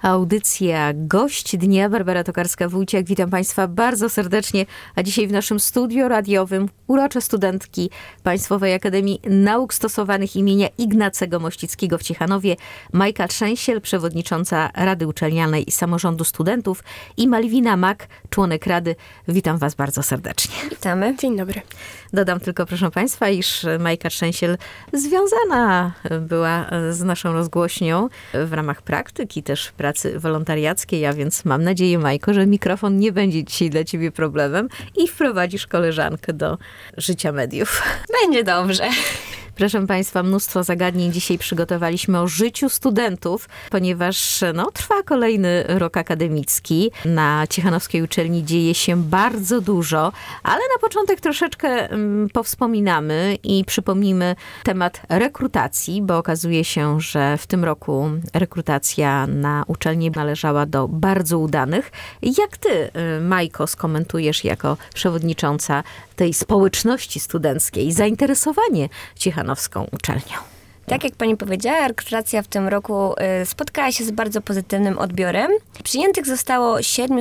Audycja Gość Dnia. Barbara Tokarska-Wójciak. Witam Państwa bardzo serdecznie. A dzisiaj w naszym studiu radiowym urocze studentki Państwowej Akademii Nauk Stosowanych imienia Ignacego Mościckiego w Ciechanowie, Majka Trzęsiel, przewodnicząca Rady Uczelnianej i Samorządu Studentów, i Malwina Mak, członek Rady. Witam Was bardzo serdecznie. Witamy. Dzień dobry. Dodam tylko, proszę Państwa, iż Majka Trzęsiel związana była z naszą rozgłośnią w ramach praktyki, też pracy wolontariackiej, a więc mam nadzieję, Majko, że mikrofon nie będzie dzisiaj dla Ciebie problemem i wprowadzisz koleżankę do życia mediów. Będzie dobrze. Proszę Państwa, mnóstwo zagadnień dzisiaj przygotowaliśmy o życiu studentów, ponieważ trwa kolejny rok akademicki. Na Ciechanowskiej Uczelni dzieje się bardzo dużo, ale na początek troszeczkę powspominamy i przypomnimy temat rekrutacji, bo okazuje się, że w tym roku rekrutacja na uczelni należała do bardzo udanych. Jak Ty, Majko, skomentujesz jako przewodnicząca tej społeczności studenckiej zainteresowanie ciechanowską uczelnią? Tak jak pani powiedziała, rekrutacja w tym roku spotkała się z bardzo pozytywnym odbiorem. Przyjętych zostało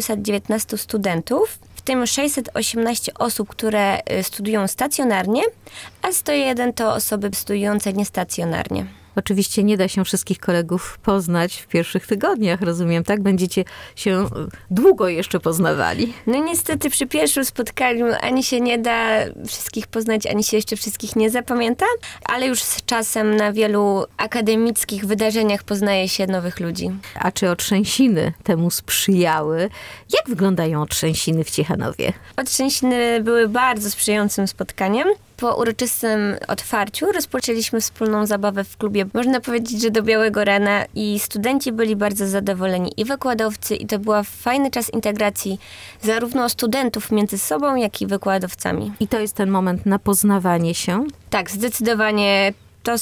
719 studentów, w tym 618 osób, które studiują stacjonarnie, a 101 to osoby studiujące niestacjonarnie. Oczywiście nie da się wszystkich kolegów poznać w pierwszych tygodniach, rozumiem, tak? Będziecie się długo jeszcze poznawali. No niestety przy pierwszym spotkaniu ani się nie da wszystkich poznać, ani się jeszcze wszystkich nie zapamięta, ale już z czasem na wielu akademickich wydarzeniach poznaje się nowych ludzi. A czy otrzęsiny temu sprzyjały? Jak wyglądają otrzęsiny w Ciechanowie? Otrzęsiny były bardzo sprzyjającym spotkaniem. Po uroczystym otwarciu rozpoczęliśmy wspólną zabawę w klubie. Można powiedzieć, że do białego rana, i studenci byli bardzo zadowoleni, i wykładowcy, i to był fajny czas integracji zarówno studentów między sobą, jak i wykładowcami. I to jest ten moment na poznawanie się? Tak, zdecydowanie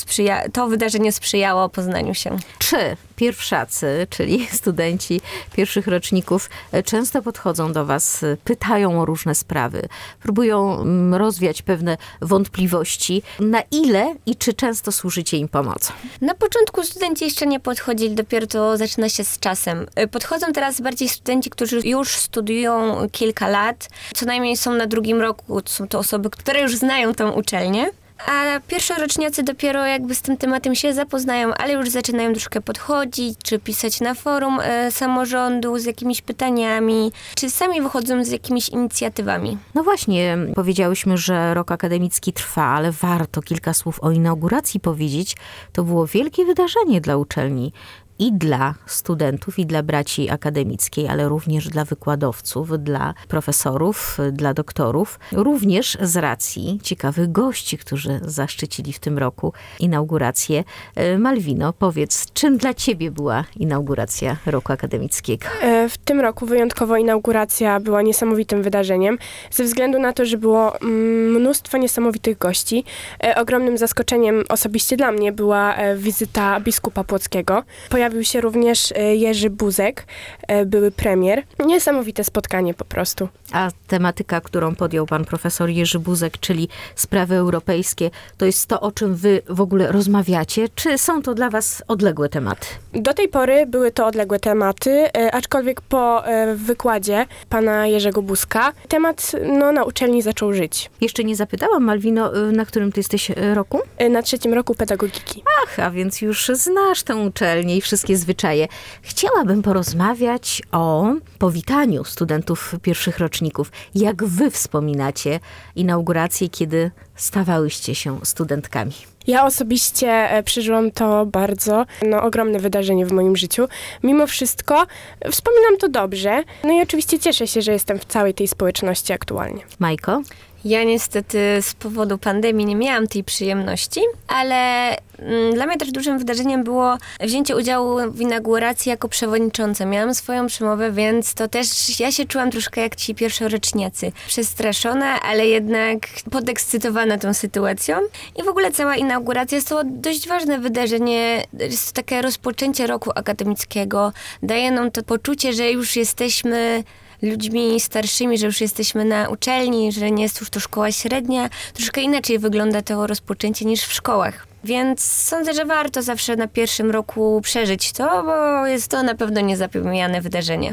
to wydarzenie sprzyjało poznaniu się. Czy pierwszacy, czyli studenci pierwszych roczników, często podchodzą do Was, pytają o różne sprawy, próbują rozwiać pewne wątpliwości? Na ile i czy często służycie im pomocą? Na początku studenci jeszcze nie podchodzili, dopiero to zaczyna się z czasem. Podchodzą teraz bardziej studenci, którzy już studiują kilka lat, co najmniej są na drugim roku, są to osoby, które już znają tą uczelnię. A pierwszoroczniacy dopiero jakby z tym tematem się zapoznają, ale już zaczynają troszkę podchodzić, czy pisać na forum samorządu z jakimiś pytaniami, czy sami wychodzą z jakimiś inicjatywami. No właśnie, powiedziałyśmy, że rok akademicki trwa, ale warto kilka słów o inauguracji powiedzieć. To było wielkie wydarzenie dla uczelni. I dla studentów, i dla braci akademickiej, ale również dla wykładowców, dla profesorów, dla doktorów. Również z racji ciekawych gości, którzy zaszczycili w tym roku inaugurację. Malwino, powiedz, czym dla Ciebie była inauguracja roku akademickiego? W tym roku wyjątkowo inauguracja była niesamowitym wydarzeniem, ze względu na to, że było mnóstwo niesamowitych gości. Ogromnym zaskoczeniem osobiście dla mnie była wizyta biskupa płockiego. Pojawił się również Jerzy Buzek, były premier. Niesamowite spotkanie po prostu. A tematyka, którą podjął pan profesor Jerzy Buzek, czyli sprawy europejskie, to jest to, o czym wy w ogóle rozmawiacie? Czy są to dla was odległe tematy? Do tej pory były to odległe tematy, aczkolwiek po wykładzie pana Jerzego Buzka temat na uczelni zaczął żyć. Jeszcze nie zapytałam, Malwino, na którym ty jesteś roku? Na 3. roku pedagogiki. Ach, a więc już znasz tę uczelnię i wszystkie zwyczaje. Chciałabym porozmawiać o powitaniu studentów pierwszych roczników. Jak wy wspominacie inaugurację, kiedy stawałyście się studentkami? Ja osobiście przeżyłam to bardzo, ogromne wydarzenie w moim życiu. Mimo wszystko wspominam to dobrze. No i oczywiście cieszę się, że jestem w całej tej społeczności aktualnie. Majko? Ja niestety z powodu pandemii nie miałam tej przyjemności, ale dla mnie też dużym wydarzeniem było wzięcie udziału w inauguracji jako przewodnicząca. Miałam swoją przemowę, więc to też ja się czułam troszkę jak ci pierwszoroczniacy. Przestraszona, ale jednak podekscytowana tą sytuacją. I w ogóle cała inauguracja jest to dość ważne wydarzenie. Jest to takie rozpoczęcie roku akademickiego. Daje nam to poczucie, że już jesteśmy ludźmi starszymi, że już jesteśmy na uczelni, że nie jest już to szkoła średnia. Troszkę inaczej wygląda to rozpoczęcie niż w szkołach. Więc sądzę, że warto zawsze na pierwszym roku przeżyć to, bo jest to na pewno niezapomniane wydarzenie.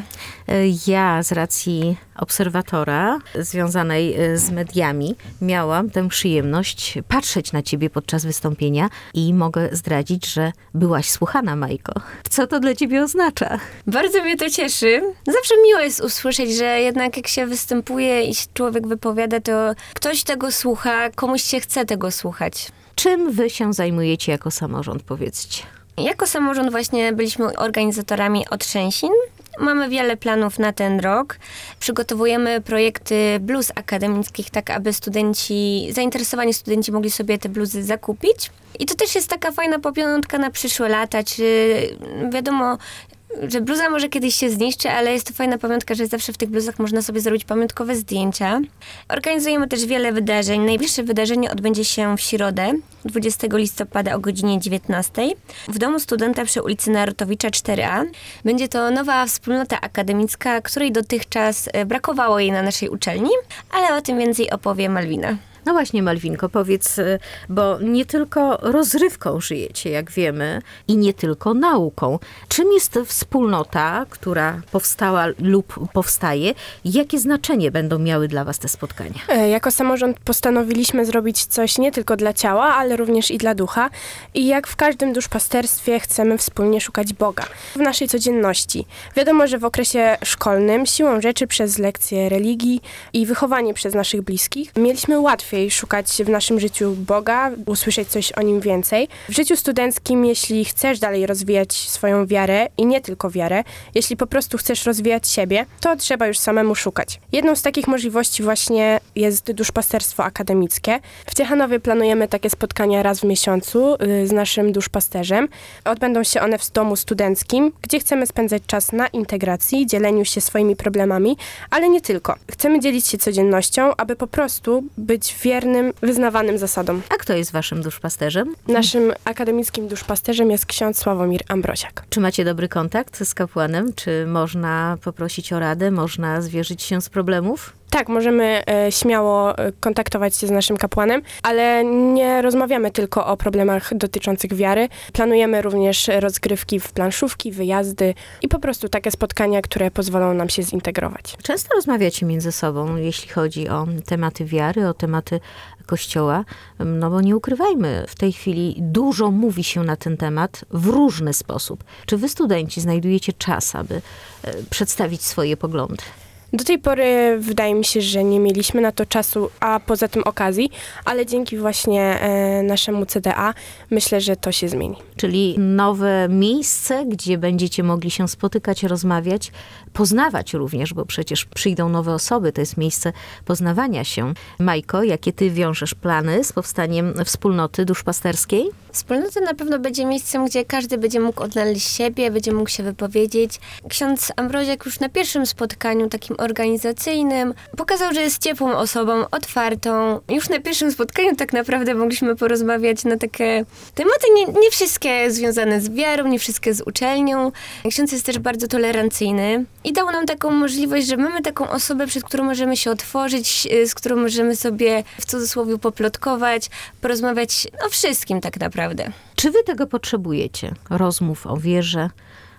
Ja z racji obserwatora związanej z mediami miałam tę przyjemność patrzeć na ciebie podczas wystąpienia i mogę zdradzić, że byłaś słuchana, Majko. Co to dla ciebie oznacza? Bardzo mnie to cieszy. Zawsze miło jest usłyszeć, że jednak jak się występuje i się człowiek wypowiada, to ktoś tego słucha, komuś się chce tego słuchać. Czym wy się zajmujecie jako samorząd, powiedzcie? Jako samorząd właśnie byliśmy organizatorami otrzęsin. Mamy wiele planów na ten rok. Przygotowujemy projekty bluz akademickich, tak aby zainteresowani studenci mogli sobie te bluzy zakupić. I to też jest taka fajna pamiątka na przyszłe lata, czy wiadomo, że bluza może kiedyś się zniszczy, ale jest to fajna pamiątka, że zawsze w tych bluzach można sobie zrobić pamiątkowe zdjęcia. Organizujemy też wiele wydarzeń. Najbliższe wydarzenie odbędzie się w środę, 20 listopada o godzinie 19 w Domu Studenta przy ulicy Narutowicza 4A. Będzie to nowa wspólnota akademicka, której dotychczas brakowało jej na naszej uczelni, ale o tym więcej opowie Malwina. No właśnie, Malwinko, powiedz, bo nie tylko rozrywką żyjecie, jak wiemy, i nie tylko nauką. Czym jest wspólnota, która powstała lub powstaje? Jakie znaczenie będą miały dla was te spotkania? Jako samorząd postanowiliśmy zrobić coś nie tylko dla ciała, ale również i dla ducha. I jak w każdym duszpasterstwie chcemy wspólnie szukać Boga w naszej codzienności. Wiadomo, że w okresie szkolnym siłą rzeczy przez lekcje religii i wychowanie przez naszych bliskich mieliśmy łatwiej szukać w naszym życiu Boga, usłyszeć coś o Nim więcej. W życiu studenckim, jeśli chcesz dalej rozwijać swoją wiarę i nie tylko wiarę, jeśli po prostu chcesz rozwijać siebie, to trzeba już samemu szukać. Jedną z takich możliwości właśnie jest duszpasterstwo akademickie. W Ciechanowie planujemy takie spotkania raz w miesiącu z naszym duszpasterzem. Odbędą się one w domu studenckim, gdzie chcemy spędzać czas na integracji, dzieleniu się swoimi problemami, ale nie tylko. Chcemy dzielić się codziennością, aby po prostu być wiernym, wyznawanym zasadom. A kto jest waszym duszpasterzem? Naszym akademickim duszpasterzem jest ksiądz Sławomir Ambrosiak. Czy macie dobry kontakt z kapłanem? Czy można poprosić o radę? Można zwierzyć się z problemów? Tak, możemy śmiało kontaktować się z naszym kapłanem, ale nie rozmawiamy tylko o problemach dotyczących wiary. Planujemy również rozgrywki w planszówki, wyjazdy i po prostu takie spotkania, które pozwolą nam się zintegrować. Często rozmawiacie między sobą, jeśli chodzi o tematy wiary, o tematy Kościoła, no bo nie ukrywajmy, w tej chwili dużo mówi się na ten temat w różny sposób. Czy wy, studenci, znajdujecie czas, aby przedstawić swoje poglądy? Do tej pory wydaje mi się, że nie mieliśmy na to czasu, a poza tym okazji, ale dzięki właśnie naszemu CDA myślę, że to się zmieni. Czyli nowe miejsce, gdzie będziecie mogli się spotykać, rozmawiać, poznawać również, bo przecież przyjdą nowe osoby, to jest miejsce poznawania się. Majko, jakie ty wiążesz plany z powstaniem wspólnoty duszpasterskiej? Wspólnota na pewno będzie miejscem, gdzie każdy będzie mógł odnaleźć siebie, będzie mógł się wypowiedzieć. Ksiądz Ambroziak już na pierwszym spotkaniu, takim organizacyjnym, pokazał, że jest ciepłą osobą, otwartą. Już na pierwszym spotkaniu tak naprawdę mogliśmy porozmawiać na takie tematy, nie wszystkie związane z wiarą, nie wszystkie z uczelnią. Ksiądz jest też bardzo tolerancyjny i dał nam taką możliwość, że mamy taką osobę, przed którą możemy się otworzyć, z którą możemy sobie w cudzysłowie poplotkować, porozmawiać o wszystkim tak naprawdę. Czy wy tego potrzebujecie? Rozmów o wierze,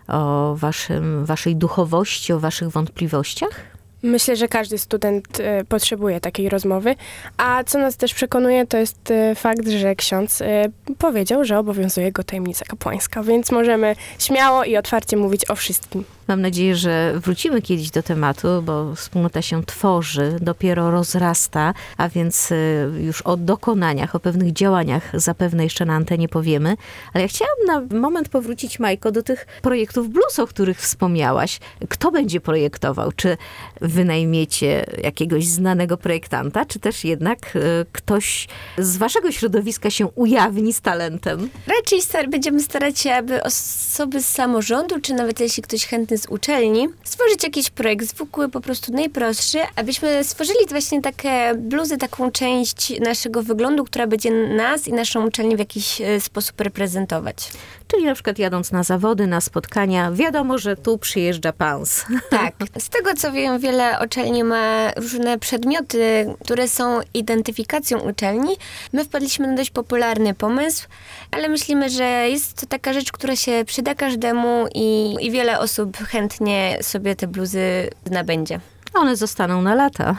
o waszej duchowości, o waszych wątpliwościach? Myślę, że każdy student potrzebuje takiej rozmowy, a co nas też przekonuje, to jest fakt, że ksiądz powiedział, że obowiązuje go tajemnica kapłańska, więc możemy śmiało i otwarcie mówić o wszystkim. Mam nadzieję, że wrócimy kiedyś do tematu, bo wspólnota się tworzy, dopiero rozrasta, a więc już o dokonaniach, o pewnych działaniach zapewne jeszcze na antenie powiemy. Ale ja chciałam na moment powrócić, Majko, do tych projektów blues, o których wspomniałaś. Kto będzie projektował? Czy wynajmiecie jakiegoś znanego projektanta, czy też jednak ktoś z waszego środowiska się ujawni z talentem? Raczej będziemy starać się, aby osoby z samorządu, czy nawet jeśli ktoś chętny z uczelni, stworzyć jakiś projekt zwykły, po prostu najprostszy, abyśmy stworzyli właśnie takie bluzy, taką część naszego wyglądu, która będzie nas i naszą uczelnię w jakiś sposób reprezentować. Czyli na przykład jadąc na zawody, na spotkania, wiadomo, że tu przyjeżdża pans. Tak. Z tego co wiem, wiele uczelni ma różne przedmioty, które są identyfikacją uczelni. My wpadliśmy na dość popularny pomysł, ale myślimy, że jest to taka rzecz, która się przyda każdemu i wiele osób chętnie sobie te bluzy nabędzie. One zostaną na lata,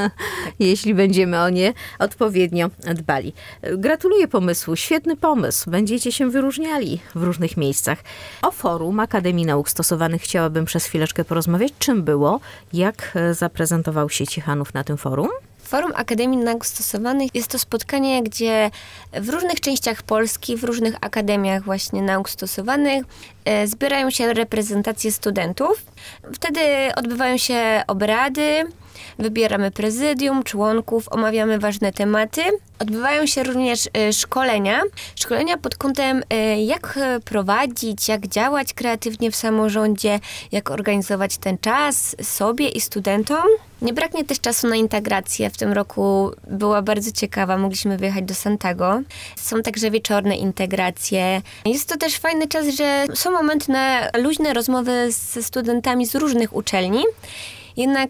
jeśli będziemy o nie odpowiednio dbali. Gratuluję pomysłu, świetny pomysł. Będziecie się wyróżniali w różnych miejscach. O Forum Akademii Nauk Stosowanych chciałabym przez chwileczkę porozmawiać. Czym było? Jak zaprezentował się Ciechanów na tym forum? Forum Akademii Nauk Stosowanych jest to spotkanie, gdzie w różnych częściach Polski, w różnych akademiach właśnie nauk stosowanych zbierają się reprezentacje studentów. Wtedy odbywają się obrady, wybieramy prezydium, członków, omawiamy ważne tematy. Odbywają się również szkolenia pod kątem jak prowadzić, jak działać kreatywnie w samorządzie, jak organizować ten czas sobie i studentom. Nie braknie też czasu na integrację. W tym roku była bardzo ciekawa, mogliśmy wyjechać do Santago. Są także wieczorne integracje. Jest to też fajny czas, że są momenty na luźne rozmowy ze studentami z różnych uczelni. Jednak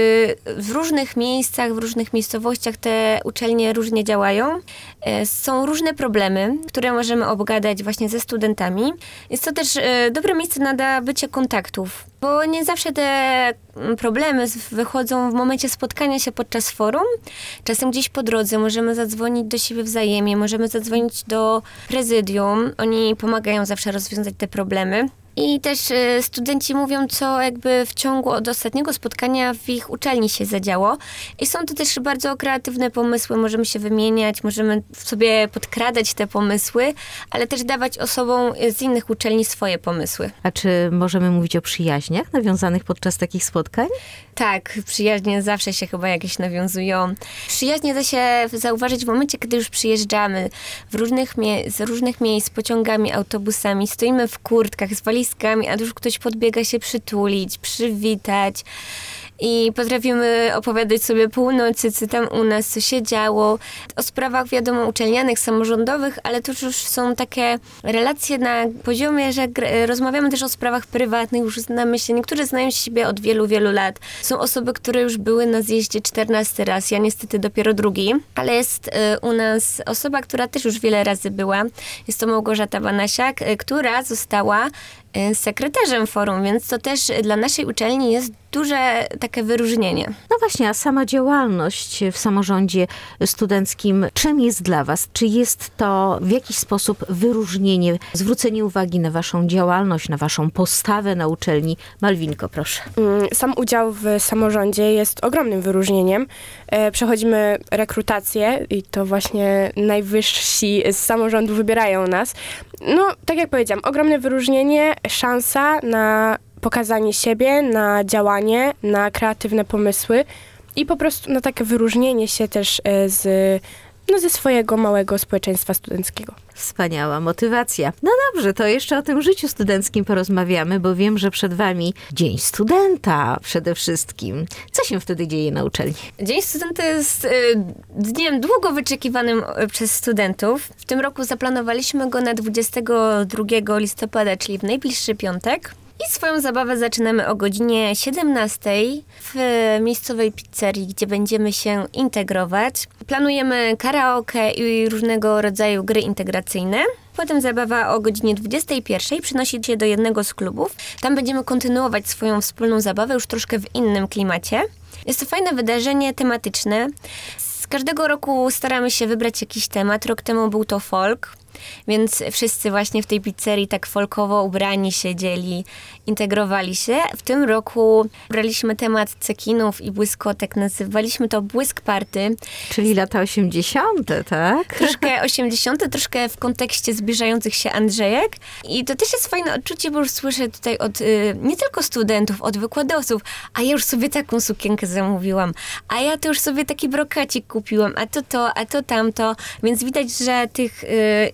w różnych miejscach, w różnych miejscowościach te uczelnie różnie działają. Są różne problemy, które możemy obgadać właśnie ze studentami. Jest to też dobre miejsce na nabycie kontaktów, bo nie zawsze te problemy wychodzą w momencie spotkania się podczas forum. Czasem gdzieś po drodze możemy zadzwonić do siebie wzajemnie, możemy zadzwonić do prezydium. Oni pomagają zawsze rozwiązać te problemy. I też studenci mówią, co jakby w ciągu od ostatniego spotkania w ich uczelni się zadziało. I są to też bardzo kreatywne pomysły, możemy się wymieniać, możemy sobie podkradać te pomysły, ale też dawać osobom z innych uczelni swoje pomysły. A czy możemy mówić o przyjaźniach nawiązanych podczas takich spotkań? Tak, przyjaźnie zawsze się chyba jakieś nawiązują. Przyjaźnie da się zauważyć w momencie, kiedy już przyjeżdżamy z różnych miejsc, pociągami, autobusami, stoimy w kurtkach z walizkami, a już ktoś podbiega się przytulić, przywitać. I potrafimy opowiadać sobie północy, co tam u nas, co się działo. O sprawach, wiadomo, uczelnianych, samorządowych, ale to już są takie relacje na poziomie, że rozmawiamy też o sprawach prywatnych, już znamy się. Niektórzy znają siebie od wielu, wielu lat. Są osoby, które już były na zjeździe 14 raz, ja niestety dopiero drugi. Ale jest u nas osoba, która też już wiele razy była. Jest to Małgorzata Banasiak, która została sekretarzem forum, więc to też dla naszej uczelni jest duże takie wyróżnienie. No właśnie, a sama działalność w samorządzie studenckim, czym jest dla was? Czy jest to w jakiś sposób wyróżnienie, zwrócenie uwagi na waszą działalność, na waszą postawę na uczelni? Malwinko, proszę. Sam udział w samorządzie jest ogromnym wyróżnieniem. Przechodzimy rekrutację i to właśnie najwyżsi z samorządu wybierają nas. No, tak jak powiedziałam, ogromne wyróżnienie, szansa na pokazanie siebie, na działanie, na kreatywne pomysły i po prostu na takie wyróżnienie się też ze swojego małego społeczeństwa studenckiego. Wspaniała motywacja. No dobrze, to jeszcze o tym życiu studenckim porozmawiamy, bo wiem, że przed wami Dzień Studenta przede wszystkim. Co się wtedy dzieje na uczelni? Dzień Studenta jest dniem długo wyczekiwanym przez studentów. W tym roku zaplanowaliśmy go na 22 listopada, czyli w najbliższy piątek. I swoją zabawę zaczynamy o godzinie 17 w miejscowej pizzerii, gdzie będziemy się integrować. Planujemy karaoke i różnego rodzaju gry integracyjne. Potem zabawa o godzinie 21 przynosi się do jednego z klubów. Tam będziemy kontynuować swoją wspólną zabawę już troszkę w innym klimacie. Jest to fajne wydarzenie tematyczne. Z każdego roku staramy się wybrać jakiś temat. Rok temu był to folk. Więc wszyscy właśnie w tej pizzerii tak folkowo ubrani siedzieli, integrowali się. W tym roku braliśmy temat cekinów i błyskotek, nazywaliśmy to Błysk Party. Czyli lata 80., tak? Troszkę 80., troszkę w kontekście zbliżających się Andrzejek. I to też jest fajne odczucie, bo już słyszę tutaj od nie tylko studentów, od wykładowców, a ja już sobie taką sukienkę zamówiłam, a ja to już sobie taki brokacik kupiłam, a to, a to tamto. Więc widać, że tych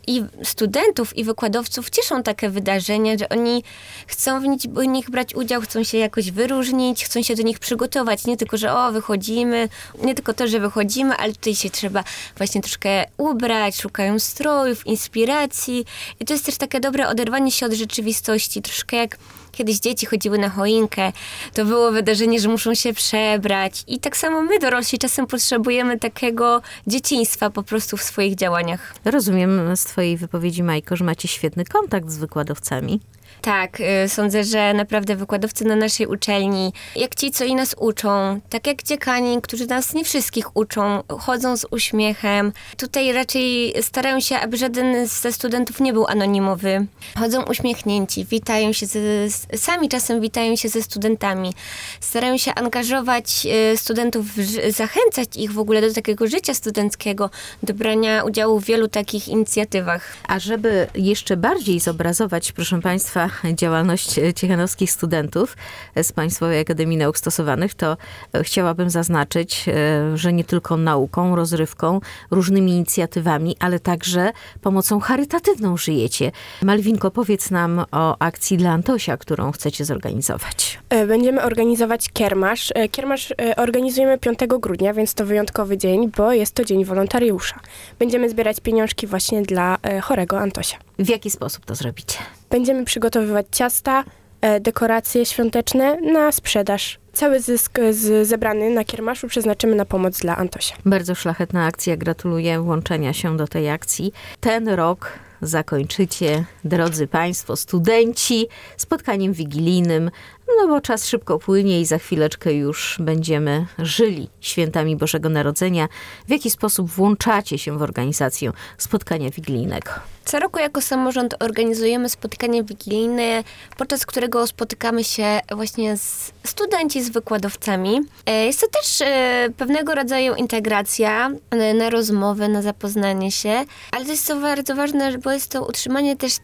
i studentów, i wykładowców cieszą takie wydarzenia, że oni chcą w nich brać udział, chcą się jakoś wyróżnić, chcą się do nich przygotować. Nie tylko, że wychodzimy, nie tylko to, że wychodzimy, ale tutaj się trzeba właśnie troszkę ubrać, szukają strojów, inspiracji. I to jest też takie dobre oderwanie się od rzeczywistości. Troszkę jak kiedyś dzieci chodziły na choinkę, to było wydarzenie, że muszą się przebrać. I tak samo my, dorośli, czasem potrzebujemy takiego dzieciństwa po prostu w swoich działaniach. Rozumiem z twojej wypowiedzi, Majko, że macie świetny kontakt z wykładowcami. Tak, sądzę, że naprawdę wykładowcy na naszej uczelni, jak ci, co i nas uczą, tak jak dziekani, którzy nas nie wszystkich uczą, chodzą z uśmiechem. Tutaj raczej starają się, aby żaden ze studentów nie był anonimowy. Chodzą uśmiechnięci, witają się, sami czasem witają się ze studentami. Starają się angażować studentów, zachęcać ich w ogóle do takiego życia studenckiego, do brania udziału w wielu takich inicjatywach. A żeby jeszcze bardziej zobrazować, proszę Państwa, działalność ciechanowskich studentów z Państwowej Akademii Nauk Stosowanych, to chciałabym zaznaczyć, że nie tylko nauką, rozrywką, różnymi inicjatywami, ale także pomocą charytatywną żyjecie. Malwinko, powiedz nam o akcji dla Antosia, którą chcecie zorganizować. Będziemy organizować kiermasz. Kiermasz organizujemy 5 grudnia, więc to wyjątkowy dzień, bo jest to dzień wolontariusza. Będziemy zbierać pieniążki właśnie dla chorego Antosia. W jaki sposób to zrobicie? Będziemy przygotowywać ciasta, dekoracje świąteczne na sprzedaż. Cały zysk zebrany na kiermaszu przeznaczymy na pomoc dla Antosia. Bardzo szlachetna akcja. Gratuluję włączenia się do tej akcji. Ten rok zakończycie, drodzy Państwo, studenci, spotkaniem wigilijnym, no bo czas szybko płynie i za chwileczkę już będziemy żyli świętami Bożego Narodzenia. W jaki sposób włączacie się w organizację spotkania wigilijnego? Co roku jako samorząd organizujemy spotkanie wigilijne, podczas którego spotykamy się właśnie studenci z wykładowcami. Jest to też pewnego rodzaju integracja na rozmowę, na zapoznanie się, ale to jest to bardzo ważne, bo jest to utrzymanie też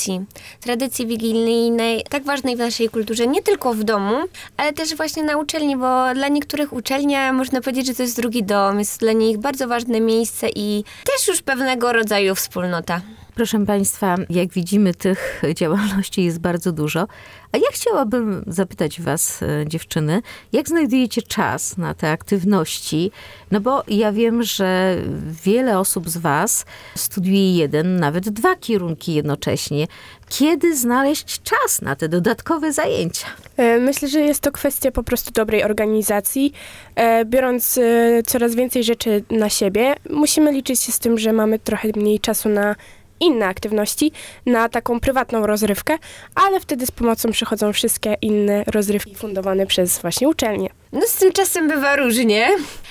tradycji wigilijnej, tak ważnej w naszej kulturze, nie tylko w domu, ale też właśnie na uczelni, bo dla niektórych uczelnia można powiedzieć, że to jest drugi dom, jest dla nich bardzo ważne miejsce i też już pewnego rodzaju wspólnota. Proszę Państwa, jak widzimy, tych działalności jest bardzo dużo. A ja chciałabym zapytać Was, dziewczyny, jak znajdujecie czas na te aktywności? No bo ja wiem, że wiele osób z Was studiuje 1, nawet 2 kierunki jednocześnie. Kiedy znaleźć czas na te dodatkowe zajęcia? Myślę, że jest to kwestia po prostu dobrej organizacji. Biorąc coraz więcej rzeczy na siebie, musimy liczyć się z tym, że mamy trochę mniej czasu na inne aktywności, na taką prywatną rozrywkę, ale wtedy z pomocą przychodzą wszystkie inne rozrywki fundowane przez właśnie uczelnię. No z tym czasem bywa różnie,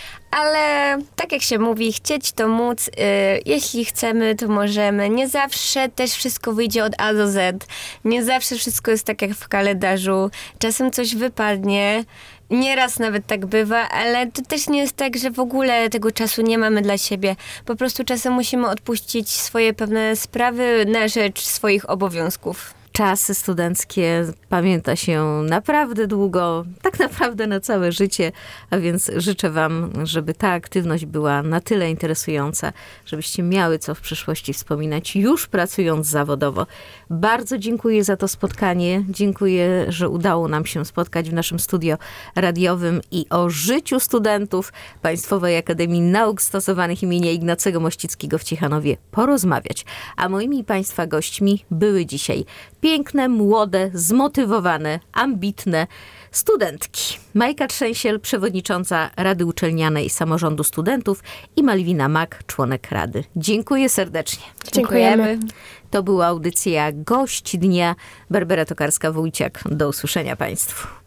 ale tak jak się mówi, chcieć to móc, jeśli chcemy, to możemy. Nie zawsze też wszystko wyjdzie od A do Z, nie zawsze wszystko jest tak jak w kalendarzu, czasem coś wypadnie. Nieraz nawet tak bywa, ale to też nie jest tak, że w ogóle tego czasu nie mamy dla siebie. Po prostu czasem musimy odpuścić swoje pewne sprawy na rzecz swoich obowiązków. Czasy studenckie pamięta się naprawdę długo, tak naprawdę na całe życie, a więc życzę Wam, żeby ta aktywność była na tyle interesująca, żebyście miały co w przyszłości wspominać, już pracując zawodowo. Bardzo dziękuję za to spotkanie. Dziękuję, że udało nam się spotkać w naszym studio radiowym i o życiu studentów Państwowej Akademii Nauk Stosowanych imienia Ignacego Mościckiego w Ciechanowie porozmawiać. A moimi Państwa gośćmi były dzisiaj piękne, młode, zmotywowane, ambitne studentki. Majka Trzęsiel, przewodnicząca Rady Uczelnianej Samorządu Studentów i Malwina Mak, członek Rady. Dziękuję serdecznie. Dziękujemy. To była audycja Gość Dnia. Barbara Tokarska-Wójciak. Do usłyszenia Państwu.